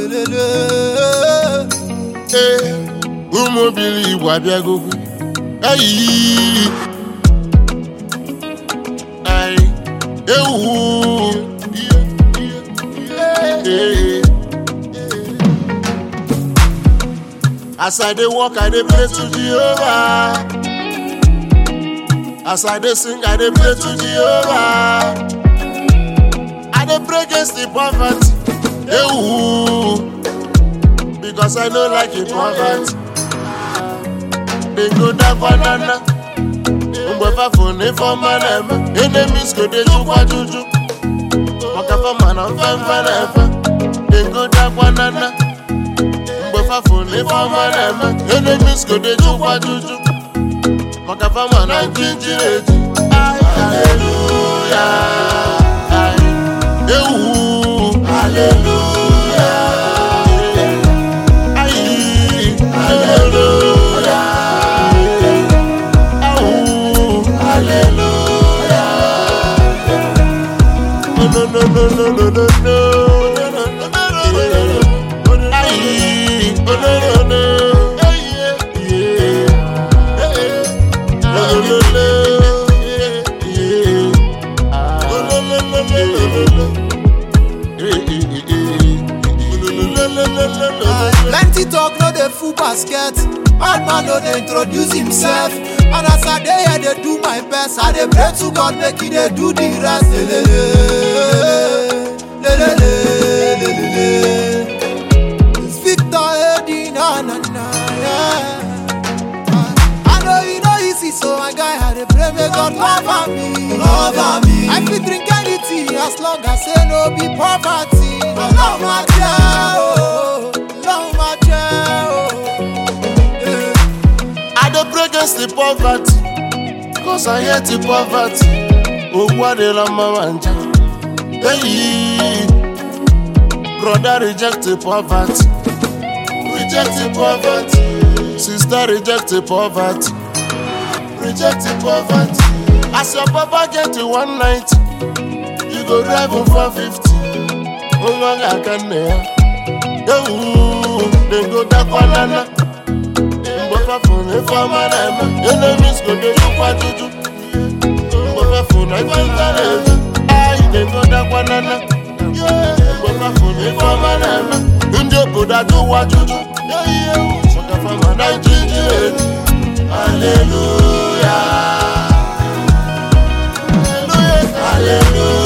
Umobili wabiago. Aye. Aye. As I dey walk, I dey pray to Jehovah. As I dey sing, I dey pray to Jehovah. I dey pray against the poverty. Because I don't like it poverty. They go down banana. Mwefa phone for manema. Enemies go dey jukwa juju. Wakafa mana fanfa. They go down banana. Mwefa phone for manema. Enemies go dey jukwa juju. Wakafa mana jinjireji. Hallelujah. Hallelujah. Plenty talk, no dey full basket. Bad man no dey introduce himself. And as I dey here, dey do my best. I dey pray to God, make He dey do the rest. It's Victor Eddie, na. Yeah. I know you know easy, so my guy, I dey pray, make God cover me. I fit drink anything as long as say no be poverty. Love my child, love my child. I dey pray against the poverty, cause I hate the poverty. Oh, what the manja. Hey, brother, reject the poverty. Reject the poverty. Sister, reject the poverty. Reject the poverty. As your papa get to 190, you go drive him 450. Oh, my God, can they go that banana. Mwefa phone for manema. Enemies go dey jukwa juju. Mwefa phone I can't tell. Aye, they go that banana. Mwefa phone for manema. Ndio boda do wa juju. Soka for manai jinji. Hallelujah. Hallelujah. Hallelujah.